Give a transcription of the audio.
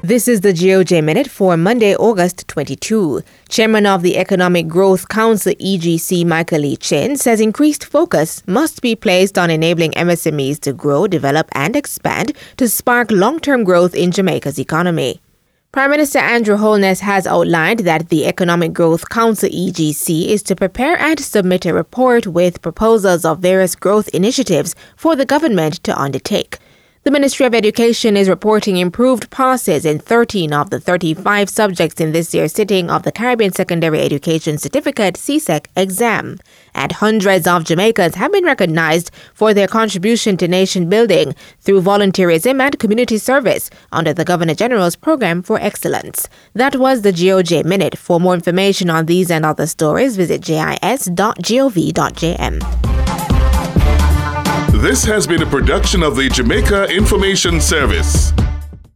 This is the GOJ Minute for Monday, August 22. Chairman of the Economic Growth Council, EGC, Michael Lee Chin, says increased focus must be placed on enabling MSMEs to grow, develop and expand to spark long-term growth in Jamaica's economy. Prime Minister Andrew Holness has outlined that the Economic Growth Council, EGC, is to prepare and submit a report with proposals of various growth initiatives for the government to undertake. The Ministry of Education is reporting improved passes in 13 of the 35 subjects in this year's sitting of the Caribbean Secondary Education Certificate (CSEC) exam. And hundreds of Jamaicans have been recognized for their contribution to nation building through volunteerism and community service under the Governor General's Program for Excellence. That was the GOJ Minute. For more information on these and other stories, visit jis.gov.jm. This has been a production of the Jamaica Information Service.